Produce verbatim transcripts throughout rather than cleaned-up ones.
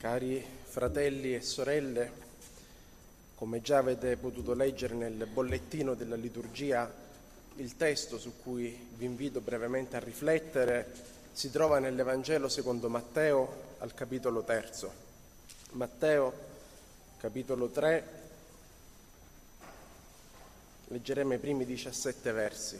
Cari fratelli e sorelle, come già avete potuto leggere nel bollettino della liturgia, il testo su cui vi invito brevemente a riflettere si trova nell'Evangelo secondo Matteo al capitolo terzo. Matteo, capitolo tre, leggeremo i primi diciassette versi.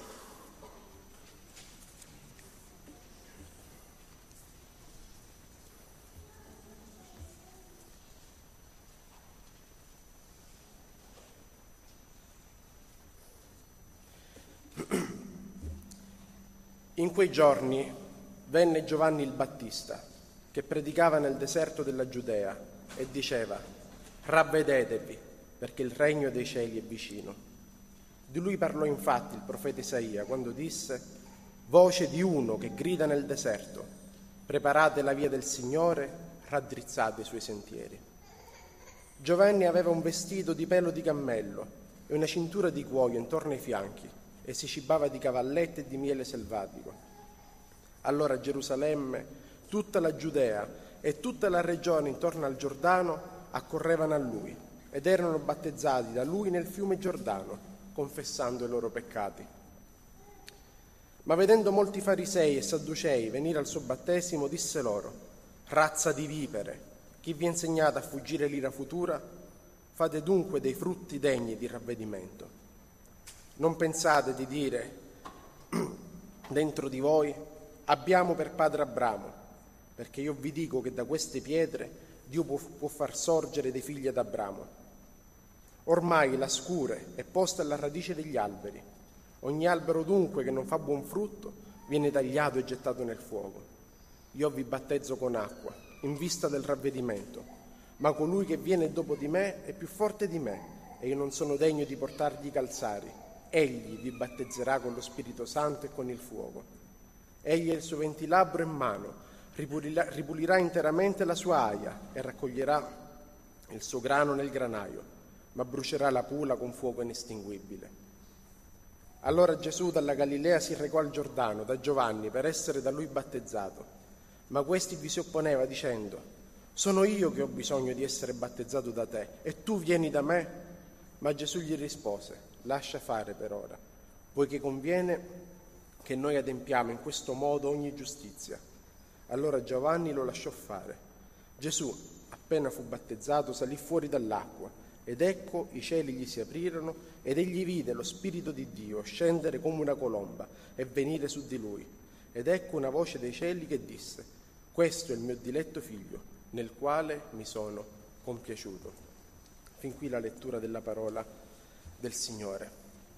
In quei giorni venne Giovanni il Battista, che predicava nel deserto della Giudea e diceva: «Ravvedetevi, perché il regno dei cieli è vicino». Di lui parlò infatti il profeta Isaia quando disse: «Voce di uno che grida nel deserto: preparate la via del Signore, raddrizzate i suoi sentieri». Giovanni aveva un vestito di pelo di cammello e una cintura di cuoio intorno ai fianchi, e si cibava di cavallette e di miele selvatico. Allora Gerusalemme, tutta la Giudea e tutta la regione intorno al Giordano accorrevano a lui ed erano battezzati da lui nel fiume Giordano, confessando i loro peccati. Ma vedendo molti farisei e sadducei venire al suo battesimo, disse loro: «Razza di vipere, chi vi ha insegnato a fuggire l'ira futura? Fate dunque dei frutti degni di ravvedimento. Non pensate di dire dentro di voi: abbiamo per padre Abramo, perché io vi dico che da queste pietre Dio può, può far sorgere dei figli ad Abramo. Ormai la scure è posta alla radice degli alberi. Ogni albero dunque che non fa buon frutto viene tagliato e gettato nel fuoco. Io vi battezzo con acqua in vista del ravvedimento, ma colui che viene dopo di me è più forte di me e io non sono degno di portargli i calzari. Egli vi battezzerà con lo Spirito Santo e con il fuoco. Egli ha il suo ventilabro in mano, ripulirà, ripulirà interamente la sua aia e raccoglierà il suo grano nel granaio, ma brucerà la pula con fuoco inestinguibile». Allora Gesù dalla Galilea si recò al Giordano da Giovanni per essere da lui battezzato, ma questi vi si opponeva dicendo: «Sono io che ho bisogno di essere battezzato da te e tu vieni da me?» Ma Gesù gli rispose: «Lascia fare per ora, poiché conviene che noi adempiamo in questo modo ogni giustizia». Allora Giovanni lo lasciò fare. Gesù, appena fu battezzato, salì fuori dall'acqua, ed ecco i cieli gli si aprirono, ed egli vide lo Spirito di Dio scendere come una colomba e venire su di lui. Ed ecco una voce dei cieli che disse: «Questo è il mio diletto figlio, nel quale mi sono compiaciuto». Fin qui la lettura della parola del Signore.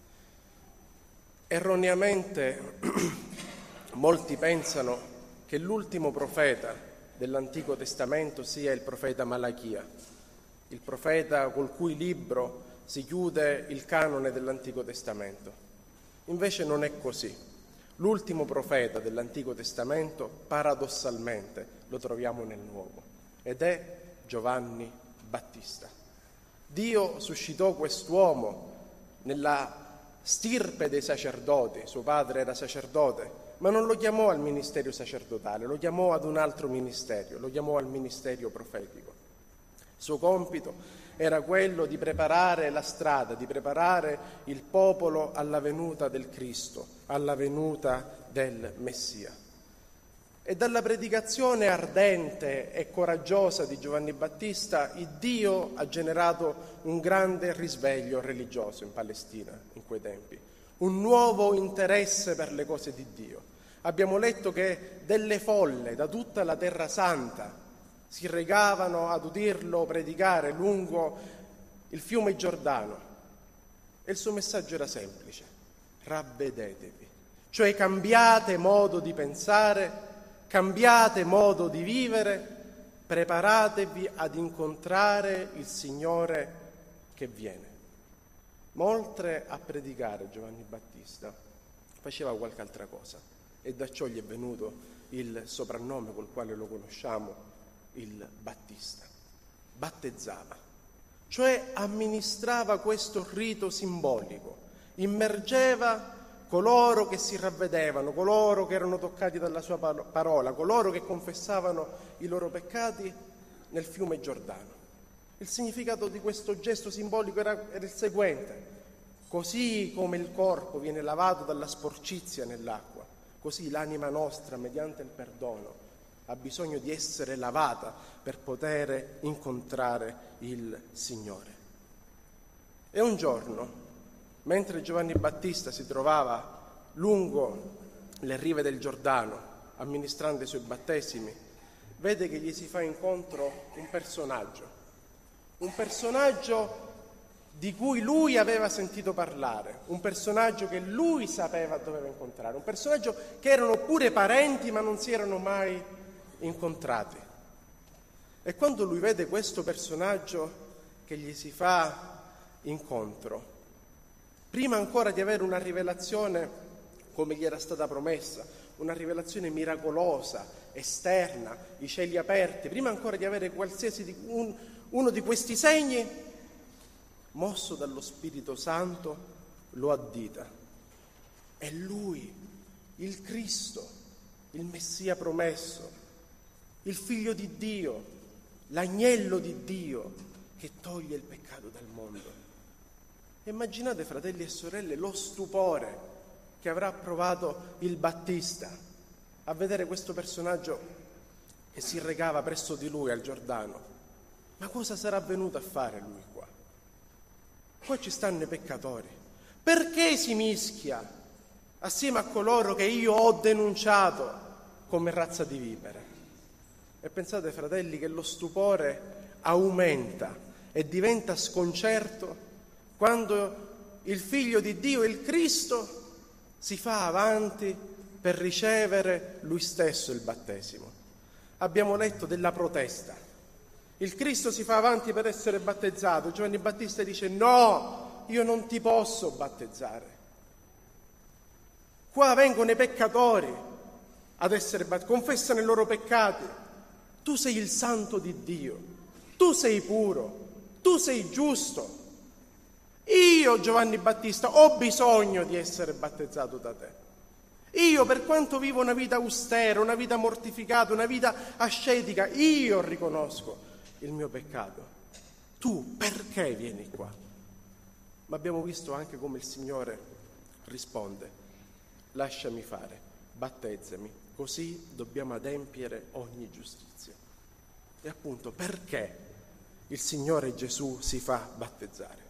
Erroneamente molti pensano che l'ultimo profeta dell'Antico Testamento sia il profeta Malachia, il profeta col cui libro si chiude il canone dell'Antico Testamento. Invece non è così. L'ultimo profeta dell'Antico Testamento, paradossalmente, lo troviamo nel Nuovo, ed è Giovanni Battista. Dio suscitò quest'uomo nella stirpe dei sacerdoti, suo padre era sacerdote, ma non lo chiamò al ministero sacerdotale, lo chiamò ad un altro ministero, lo chiamò al ministero profetico. Il suo compito era quello di preparare la strada, di preparare il popolo alla venuta del Cristo, alla venuta del Messia. E dalla predicazione ardente e coraggiosa di Giovanni Battista, il Dio ha generato un grande risveglio religioso in Palestina in quei tempi, un nuovo interesse per le cose di Dio. Abbiamo letto che delle folle da tutta la Terra Santa si recavano ad udirlo predicare lungo il fiume Giordano, e il suo messaggio era semplice: ravvedetevi, cioè cambiate modo di pensare, cambiate modo di vivere, preparatevi ad incontrare il Signore che viene. Ma oltre a predicare, Giovanni Battista faceva qualche altra cosa, e da ciò gli è venuto il soprannome col quale lo conosciamo, il Battista. Battezzava, cioè amministrava questo rito simbolico, immergeva coloro che si ravvedevano, coloro che erano toccati dalla sua parola, coloro che confessavano i loro peccati nel fiume Giordano. Il significato di questo gesto simbolico era, era il seguente: così come il corpo viene lavato dalla sporcizia nell'acqua, così l'anima nostra, mediante il perdono, ha bisogno di essere lavata per poter incontrare il Signore. E un giorno, mentre Giovanni Battista si trovava lungo le rive del Giordano, amministrando i suoi battesimi, vede che gli si fa incontro un personaggio, un personaggio di cui lui aveva sentito parlare, un personaggio che lui sapeva doveva incontrare, un personaggio che erano pure parenti ma non si erano mai incontrati. E quando lui vede questo personaggio che gli si fa incontro, prima ancora di avere una rivelazione come gli era stata promessa, una rivelazione miracolosa, esterna, i cieli aperti, prima ancora di avere qualsiasi di, un, uno di questi segni, mosso dallo Spirito Santo, lo addita. È lui, il Cristo, il Messia promesso, il Figlio di Dio, l'agnello di Dio che toglie il peccato dal mondo. Immaginate, fratelli e sorelle, lo stupore che avrà provato il Battista a vedere questo personaggio che si recava presso di lui al Giordano. Ma cosa sarà venuto a fare lui qua? Qua ci stanno i peccatori. Perché si mischia assieme a coloro che io ho denunciato come razza di vipere? E pensate, fratelli, che lo stupore aumenta e diventa sconcerto quando il Figlio di Dio, il Cristo, si fa avanti per ricevere lui stesso il battesimo. Abbiamo letto della protesta. Il Cristo si fa avanti per essere battezzato. Giovanni Battista dice: no, io non ti posso battezzare. Qua vengono i peccatori ad essere battezzati, confessano i loro peccati. Tu sei il santo di Dio, tu sei puro, tu sei giusto. Io, Giovanni Battista, ho bisogno di essere battezzato da te. Io, per quanto vivo una vita austera, una vita mortificata, una vita ascetica, io riconosco il mio peccato. Tu perché vieni qua? Ma abbiamo visto anche come il Signore risponde: lasciami fare, battezzami, così dobbiamo adempiere ogni giustizia. E appunto, perché il Signore Gesù si fa battezzare?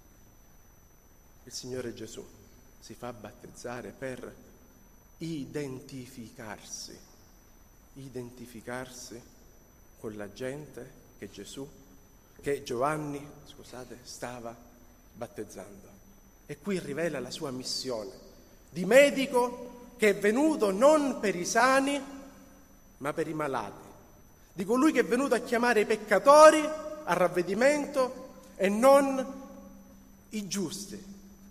Il Signore Gesù si fa battezzare per identificarsi, identificarsi con la gente che Gesù, che Giovanni, scusate, stava battezzando. E qui rivela la sua missione di medico che è venuto non per i sani, ma per i malati, di colui che è venuto a chiamare i peccatori al ravvedimento e non i giusti.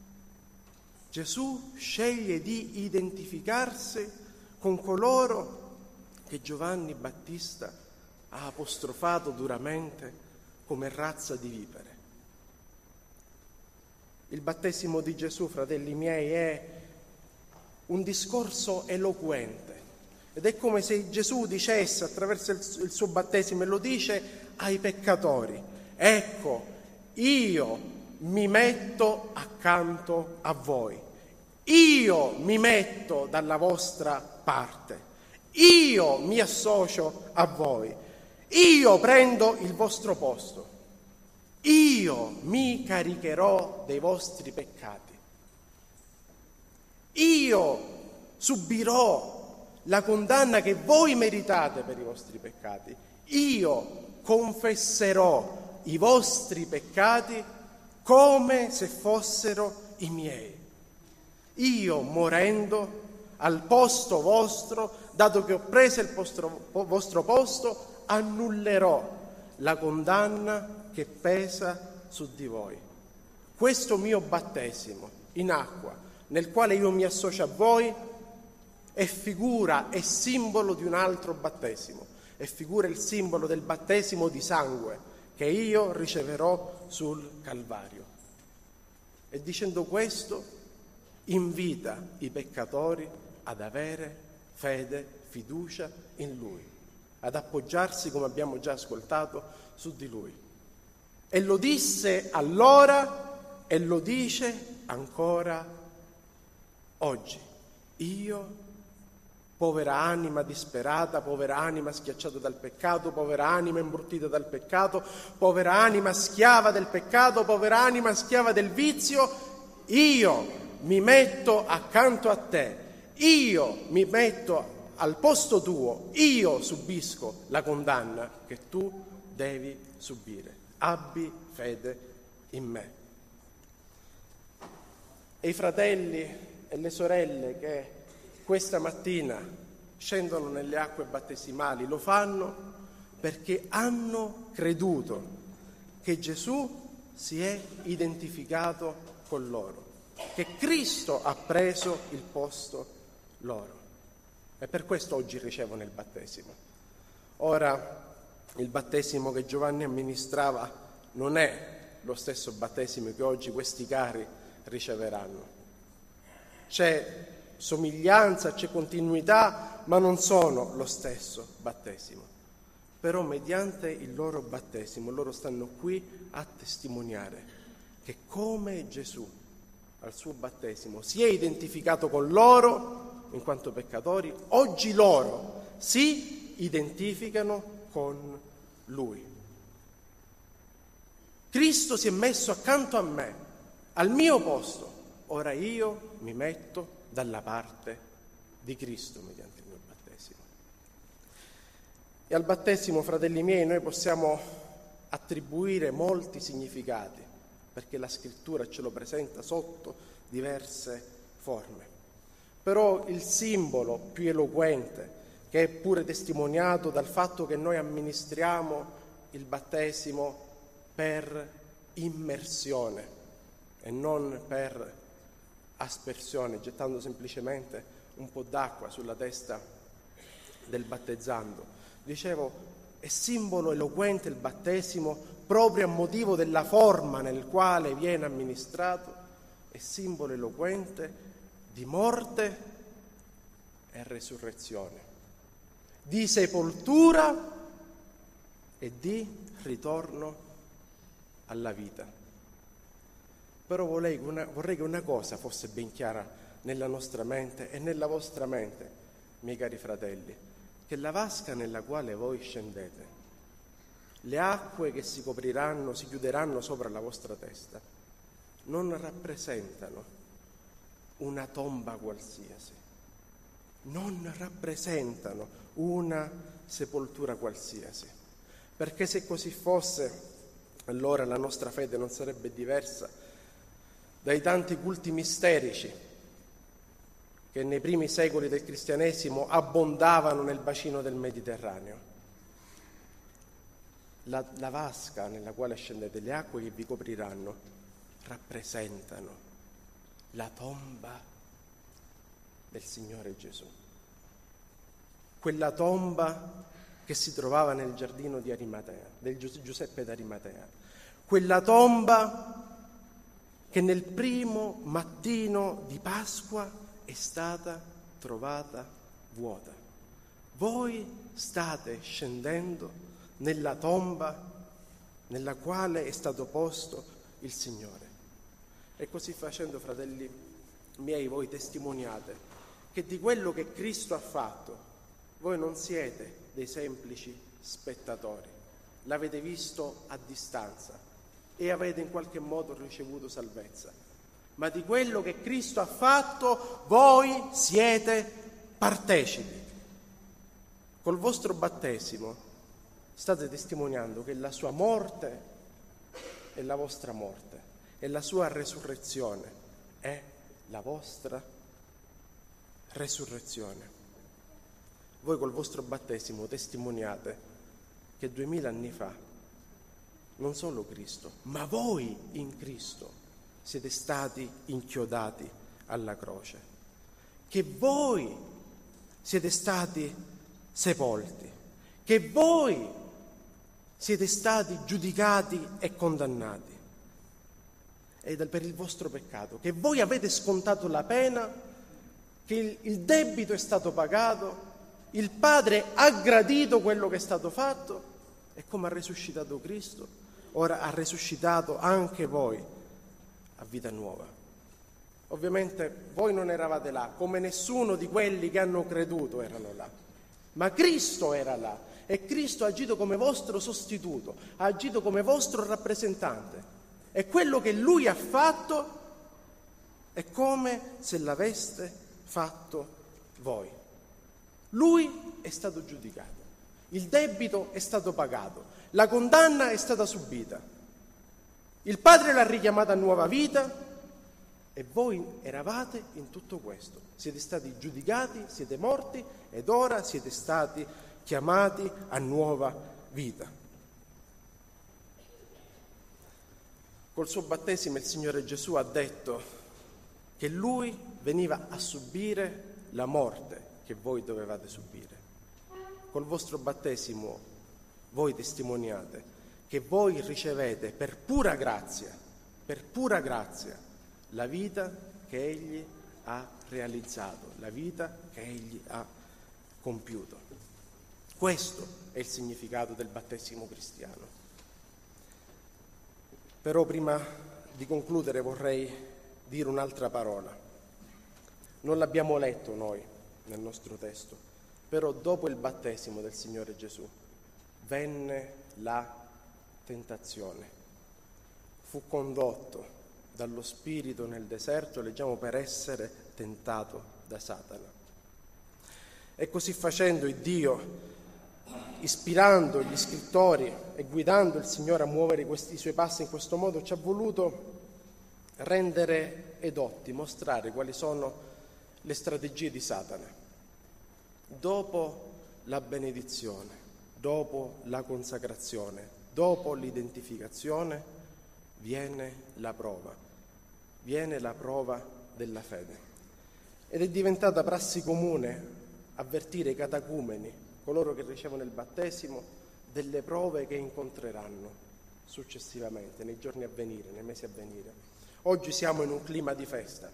Gesù sceglie di identificarsi con coloro che Giovanni Battista ha apostrofato duramente come razza di vipere. Il battesimo di Gesù, fratelli miei, è un discorso eloquente ed è come se Gesù dicesse attraverso il suo battesimo, e lo dice ai peccatori: ecco, io mi metto accanto a voi, io mi metto dalla vostra parte, io mi associo a voi, io prendo il vostro posto, io mi caricherò dei vostri peccati, io subirò la condanna che voi meritate per i vostri peccati, io confesserò i vostri peccati come se fossero i miei. Io, morendo al posto vostro, dato che ho preso il vostro, vostro posto, annullerò la condanna che pesa su di voi. Questo mio battesimo in acqua, nel quale io mi associo a voi, è figura e simbolo di un altro battesimo, è figura e il simbolo del battesimo di sangue che io riceverò sul Calvario. E dicendo questo invita i peccatori ad avere fede, fiducia in Lui. ad appoggiarsi, come abbiamo già ascoltato, su di Lui. E lo disse allora e lo dice ancora oggi. Io, povera anima disperata, povera anima schiacciata dal peccato, povera anima imbruttita dal peccato, povera anima schiava del peccato, povera anima schiava del vizio, io mi metto accanto a te, io mi metto al posto tuo, io subisco la condanna che tu devi subire. Abbi fede in me. E i fratelli e le sorelle che questa mattina scendono nelle acque battesimali lo fanno perché hanno creduto che Gesù si è identificato con loro, che Cristo ha preso il posto loro. E per questo oggi ricevono il battesimo. Ora, il battesimo che Giovanni amministrava non è lo stesso battesimo che oggi questi cari riceveranno. C'è somiglianza, c'è continuità, ma non sono lo stesso battesimo. Però mediante il loro battesimo loro stanno qui a testimoniare che come Gesù al suo battesimo si è identificato con loro in quanto peccatori, oggi loro si identificano con Lui. Cristo si è messo accanto a me, al mio posto, ora io mi metto dalla parte di Cristo mediante il mio battesimo. E al battesimo, fratelli miei, noi possiamo attribuire molti significati, perché la Scrittura ce lo presenta sotto diverse forme. Però il simbolo più eloquente, che è pure testimoniato dal fatto che noi amministriamo il battesimo per immersione e non per aspersione, gettando semplicemente un po' d'acqua sulla testa del battezzando. Dicevo, è simbolo eloquente il battesimo proprio a motivo della forma nel quale viene amministrato, è simbolo eloquente di morte e resurrezione, di sepoltura e di ritorno alla vita. Però vorrei, una, vorrei che una cosa fosse ben chiara nella nostra mente e nella vostra mente, miei cari fratelli, che la vasca nella quale voi scendete, le acque che si copriranno, si chiuderanno sopra la vostra testa, non rappresentano una tomba qualsiasi, non rappresentano una sepoltura qualsiasi, perché se così fosse, allora la nostra fede non sarebbe diversa dai tanti culti misterici che nei primi secoli del cristianesimo abbondavano nel bacino del Mediterraneo. La, la vasca nella quale scendete, le acque che vi copriranno, rappresentano la tomba del Signore Gesù. Quella tomba che si trovava nel giardino di Arimatea, del Giuseppe d'Arimatea. Quella tomba che nel primo mattino di Pasqua è stata trovata vuota. Voi state scendendo nella tomba nella quale è stato posto il Signore. E così facendo, fratelli miei, voi testimoniate che di quello che Cristo ha fatto voi non siete dei semplici spettatori, l'avete visto a distanza e avete in qualche modo ricevuto salvezza, ma di quello che Cristo ha fatto voi siete partecipi. Col vostro battesimo state testimoniando che la sua morte è la vostra morte e la sua resurrezione è la vostra resurrezione. Voi col vostro battesimo testimoniate che duemila anni fa non solo Cristo, ma voi in Cristo siete stati inchiodati alla croce, che voi siete stati sepolti, che voi siete stati giudicati e condannati ed per il vostro peccato, che voi avete scontato la pena, che il, il debito è stato pagato Il Padre ha gradito quello che è stato fatto e come ha risuscitato Cristo, ora ha risuscitato anche voi a vita nuova. Ovviamente voi non eravate là, come nessuno di quelli che hanno creduto erano là, ma Cristo era là e Cristo ha agito come vostro sostituto, ha agito come vostro rappresentante e quello che Lui ha fatto è come se l'aveste fatto voi. Lui è stato giudicato, il debito è stato pagato, la condanna è stata subita. Il Padre l'ha richiamata a nuova vita e voi eravate in tutto questo. Siete stati giudicati, siete morti ed ora siete stati chiamati a nuova vita. Col suo battesimo il Signore Gesù ha detto che Lui veniva a subire la morte che voi dovevate subire. Col vostro battesimo voi testimoniate che voi ricevete per pura grazia, per pura grazia, la vita che Egli ha realizzato, la vita che Egli ha compiuto. Questo è il significato del battesimo cristiano. Però prima di concludere vorrei dire un'altra parola. Non l'abbiamo letto noi nel nostro testo, però dopo il battesimo del Signore Gesù venne la tentazione. Fu condotto dallo Spirito nel deserto, leggiamo, per essere tentato da Satana. E così facendo il Dio, ispirando gli scrittori e guidando il Signore a muovere questi suoi passi in questo modo, ci ha voluto rendere edotti, mostrare quali sono le strategie di Satana. Dopo la benedizione, dopo la consacrazione, dopo l'identificazione, viene la prova, viene la prova della fede. Ed è diventata prassi comune avvertire i catacumeni, coloro che ricevono il battesimo, delle prove che incontreranno successivamente, nei giorni a venire, nei mesi a venire. Oggi siamo in un clima di festa.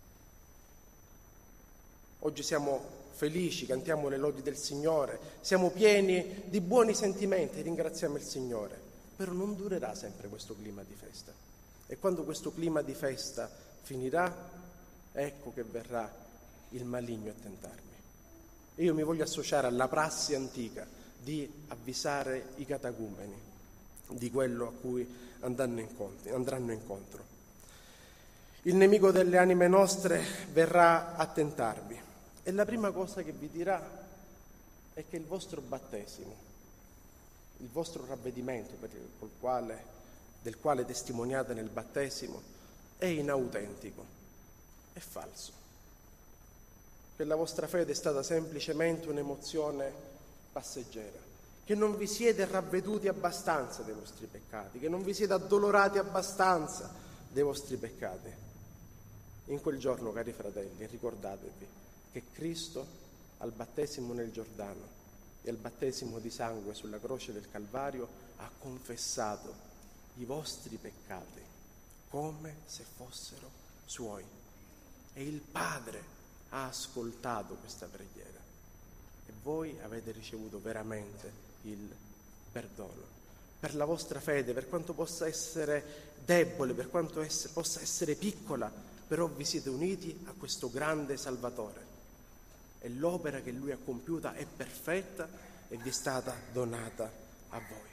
Oggi siamo felici, cantiamo le lodi del Signore, siamo pieni di buoni sentimenti, ringraziamo il Signore. Però non durerà sempre questo clima di festa. E quando questo clima di festa finirà, ecco che verrà il maligno a tentarmi. E io mi voglio associare alla prassi antica di avvisare i catacumeni di quello a cui andranno incontro. Andranno incontro. Il nemico delle anime nostre verrà a tentarvi. E la prima cosa che vi dirà è che il vostro battesimo, il vostro ravvedimento per il, col quale, del quale testimoniate nel battesimo, è inautentico, è falso. Che la vostra fede è stata semplicemente un'emozione passeggera, che non vi siete ravveduti abbastanza dei vostri peccati, che non vi siete addolorati abbastanza dei vostri peccati. In quel giorno, cari fratelli, ricordatevi che Cristo al battesimo nel Giordano e al battesimo di sangue sulla croce del Calvario ha confessato i vostri peccati come se fossero suoi. E il Padre ha ascoltato questa preghiera e voi avete ricevuto veramente il perdono. Per la vostra fede, per quanto possa essere debole, per quanto ess- possa essere piccola, però vi siete uniti a questo grande Salvatore. E l'opera che Lui ha compiuta è perfetta e vi è stata donata a voi.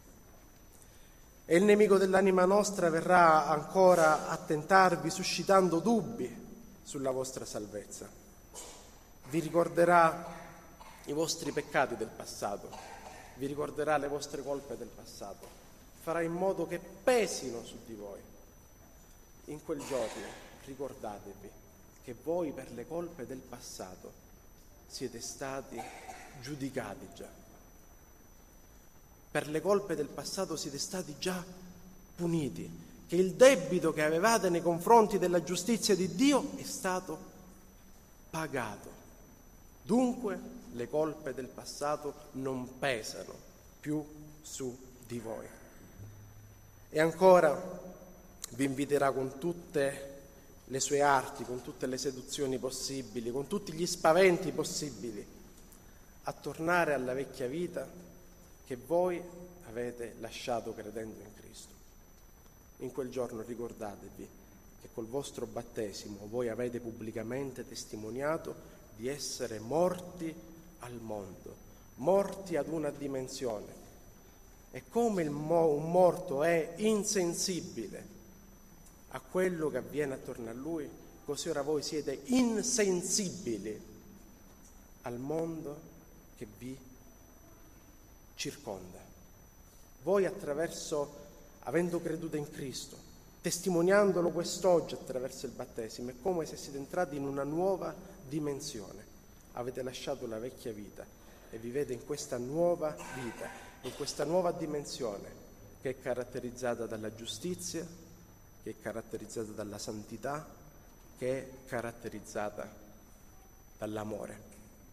E il nemico dell'anima nostra verrà ancora a tentarvi suscitando dubbi sulla vostra salvezza. Vi ricorderà i vostri peccati del passato, vi ricorderà le vostre colpe del passato, farà in modo che pesino su di voi. In quel giorno ricordatevi che voi per le colpe del passato siete stati giudicati già. Per le colpe del passato siete stati già puniti, che il debito che avevate nei confronti della giustizia di Dio è stato pagato. Dunque le colpe del passato non pesano più su di voi. E ancora vi inviterà con tutte le sue arti, con tutte le seduzioni possibili, con tutti gli spaventi possibili, a tornare alla vecchia vita che voi avete lasciato credendo in Cristo. In quel giorno ricordatevi che col vostro battesimo voi avete pubblicamente testimoniato di essere morti al mondo, morti ad una dimensione. E come il mo- un morto è insensibile a quello che avviene attorno a lui, così ora voi siete insensibili al mondo che vi circonda. Voi attraverso, avendo creduto in Cristo, testimoniandolo quest'oggi attraverso il battesimo, è come se siete entrati in una nuova dimensione. Avete lasciato la vecchia vita e vivete in questa nuova vita, in questa nuova dimensione che è caratterizzata dalla giustizia, che è caratterizzata dalla santità, che è caratterizzata dall'amore.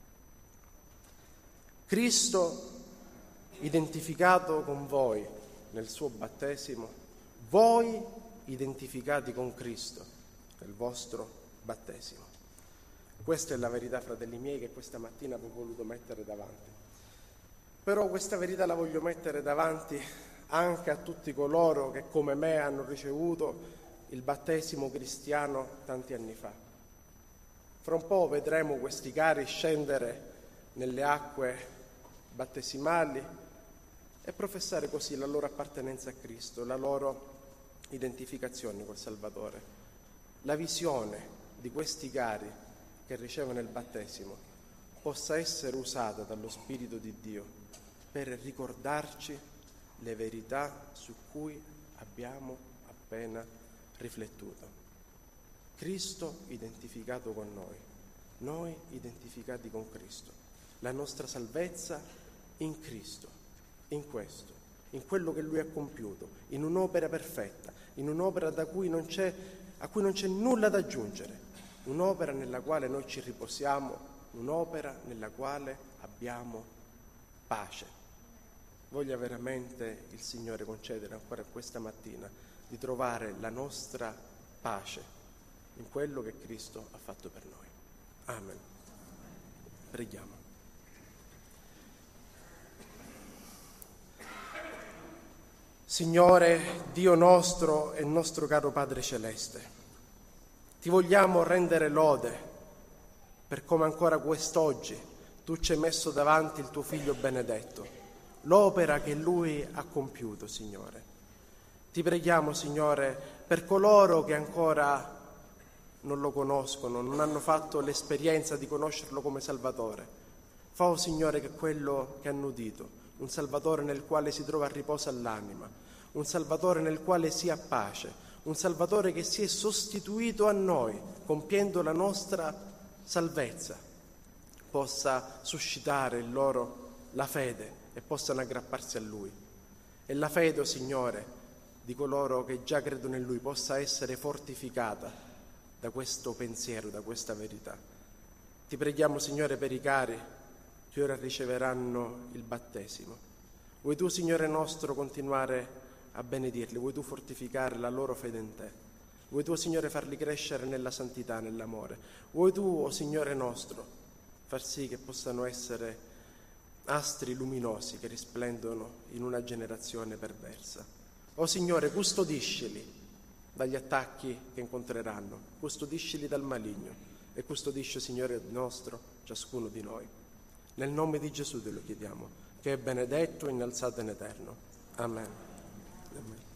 Cristo, identificato con voi nel suo battesimo, voi identificati con Cristo nel vostro battesimo. Questa è la verità, fratelli miei, che questa mattina vi ho voluto mettere davanti. Però questa verità la voglio mettere davanti anche a tutti coloro che come me hanno ricevuto il battesimo cristiano tanti anni fa. Fra un po' vedremo questi cari scendere nelle acque battesimali e professare così la loro appartenenza a Cristo, la loro identificazione col Salvatore. La visione di questi cari che ricevono il battesimo possa essere usata dallo Spirito di Dio per ricordarci le verità su cui abbiamo appena riflettuto. Cristo identificato con noi, noi identificati con Cristo, la nostra salvezza in Cristo, in questo, in quello che Lui ha compiuto, in un'opera perfetta, in un'opera da cui non c'è, a cui non c'è nulla da aggiungere, un'opera nella quale noi ci riposiamo, un'opera nella quale abbiamo pace. Voglia veramente il Signore concedere ancora questa mattina di trovare la nostra pace in quello che Cristo ha fatto per noi. Amen. Preghiamo. Signore, Dio nostro e nostro caro Padre Celeste, ti vogliamo rendere lode per come ancora quest'oggi tu ci hai messo davanti il tuo Figlio benedetto, l'opera che Lui ha compiuto, Signore. Ti preghiamo, Signore, per coloro che ancora non lo conoscono, non hanno fatto l'esperienza di conoscerlo come Salvatore. Fa, oh Signore, che quello che hanno udito, un Salvatore nel quale si trova riposo all'anima, un Salvatore nel quale si ha pace, un Salvatore che si è sostituito a noi, compiendo la nostra salvezza, possa suscitare in loro la fede e possano aggrapparsi a Lui. E la fede, oh Signore, di coloro che già credono in Lui possa essere fortificata da questo pensiero, da questa verità. Ti preghiamo, Signore, per i cari che ora riceveranno il battesimo. Vuoi tu, Signore nostro, continuare a benedirli? Vuoi tu fortificare la loro fede in Te? Vuoi tu, Signore, farli crescere nella santità, nell'amore? Vuoi tu, o oh Signore nostro, far sì che possano essere astri luminosi che risplendono in una generazione perversa? O oh Signore, custodiscili dagli attacchi che incontreranno, custodiscili dal maligno e custodisci, Signore nostro, ciascuno di noi. Nel nome di Gesù te lo chiediamo, che è benedetto e innalzato in eterno. Amen. Amen.